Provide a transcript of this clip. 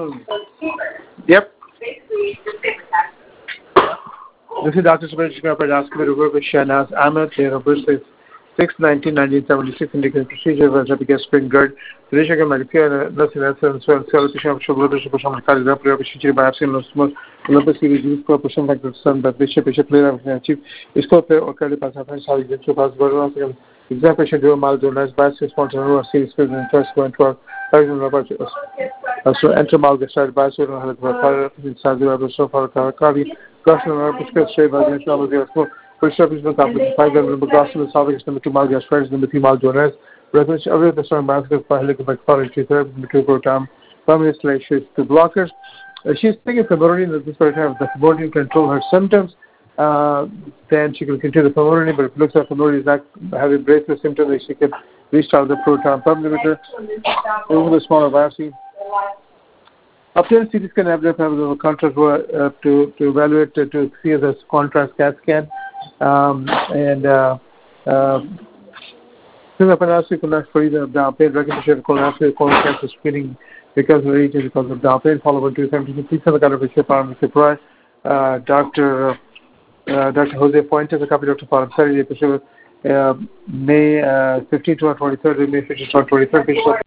Yep. This is Dr. Subhash Asking Ruber Shahnaz Ahmed, date of birth is 6/19/1976, indicated procedure was a spring guard. The Rishaka Magazine, nothing else, and so celebration of Shabbat, Shabbat, Kali, Rapid, Biopsy, no small, Olympus, series, corporation like the sun, but Bishop player of the chief, is called or Kali Pasafan, how you get to pass, but examination, do a mild, nice bias, spontaneous, series, and first going to so enter Malga started by so inside the so far Kali, Goshen, prescription, by the Prescription company, 5 number gospel, Salvation number 2 Malgas, friends number 3 Maljones, residential every the strong basket for Helicobac College, therapy, program, family installations to blockers. She's taking Famorine at this point in time. The Famorine can control her symptoms. Then she can continue the Famorine, but if it looks like Famorine is not having breakthrough symptoms, she can restart the proton pump limiter, remove the smaller biopsy. After CT scan, have a contrast to evaluate to see the contrast CAT scan. Colonoscopy connects for either down pain, recognition of colonoscopy, colon cancer screening because of the region, because of down pain, followed by 217. Please send the kind of a ship on Mr. Price. Dr. Jose Fuentes, a copy of Dr. Farm Saturday, May 15th to 23rd, May 15th to 23rd.